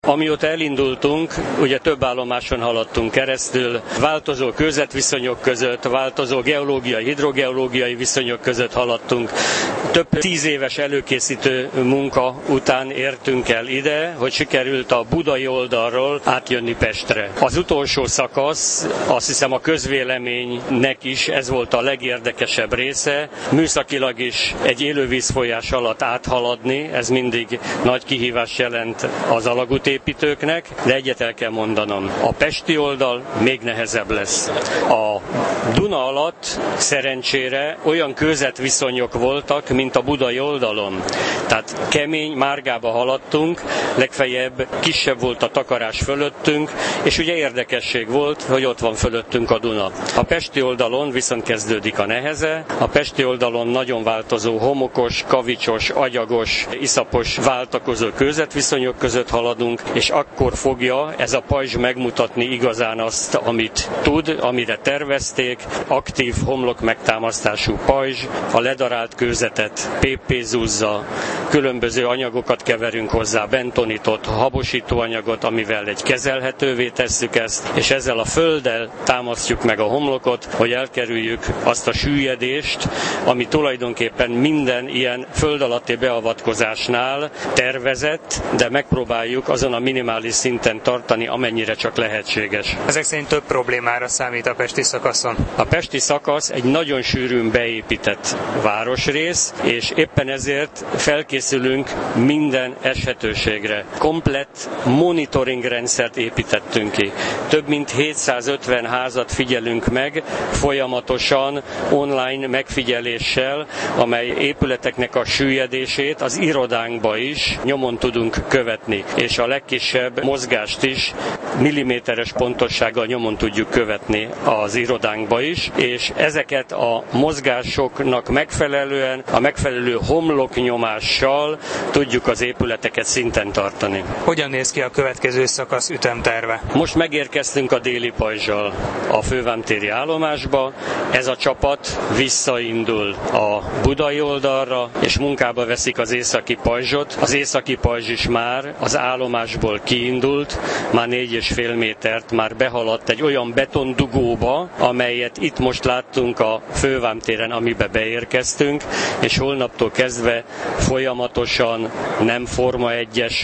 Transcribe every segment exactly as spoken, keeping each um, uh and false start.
Amióta elindultunk, ugye több állomáson haladtunk keresztül, változó kőzetviszonyok között, változó geológiai, hidrogeológiai viszonyok között haladtunk. Több tíz éves előkészítő munka után értünk el ide, hogy sikerült a budai oldalról átjönni Pestre. Az utolsó szakasz, azt hiszem a közvéleménynek is ez volt a legérdekesebb része, műszakilag is egy élővízfolyás alatt áthaladni, ez mindig nagy kihívást jelent az alagútépítőknek, de egyet el kell mondanom, a pesti oldal még nehezebb lesz. A Duna alatt szerencsére olyan kőzetviszonyok voltak, mint a budai oldalon. Tehát kemény márgába haladtunk, legfeljebb kisebb volt a takarás fölöttünk, és ugye érdekesség volt, hogy ott van fölöttünk a Duna. A pesti oldalon viszont kezdődik a neheze, a pesti oldalon nagyon változó homokos, kavicsos, agyagos, iszapos váltakozó kőzetviszonyok között haladunk, és akkor fogja ez a pajzs megmutatni igazán azt, amit tud, amire tervezték, aktív homlok megtámasztású pajzs, a ledarált kőzetet pé pé zúzza, különböző anyagokat keverünk hozzá, bentonitot, habosítóanyagot, amivel egy kezelhetővé tesszük ezt, és ezzel a földdel támasztjuk meg a homlokot, hogy elkerüljük azt a süllyedést, ami tulajdonképpen minden ilyen föld alatti beavatkozásnál tervezett, de megpróbáljuk azon a minimális szinten tartani, amennyire csak lehetséges. Ezek szerint több problémára számít a pesti szakaszon. A pesti szakasz egy nagyon sűrűn beépített városrész, és éppen ezért felkészülünk minden eshetőségre. Komplett monitoring rendszert építettünk ki. Több mint hétszázötven házat figyelünk meg folyamatosan online megfigyeléssel, amely épületeknek a süllyedését az irodánkba is nyomon tudunk követni, és a legkisebb mozgást is milliméteres pontossággal nyomon tudjuk követni az irodánkba is, és ezeket a mozgásoknak megfelelően, a megfelelő homloknyomással tudjuk az épületeket szinten tartani. Hogyan néz ki a következő szakasz ütemterve? Most megérkeztünk a déli pajzsal a fővámtéri állomásba, ez a csapat visszaindul a budai oldalra, és munkába veszik az északi pajzsot. Az északi pajzs is már az állomásból kiindult, már négy és fél métert már behaladt egy olyan betondugóba, amelyet itt most láttunk a fővámtéren, amibe beérkeztünk, és holnaptól kezdve folyamatosan nem forma egyes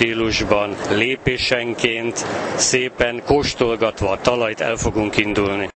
versenystílusban, lépésenként szépen kóstolgatva a talajt el fogunk indulni.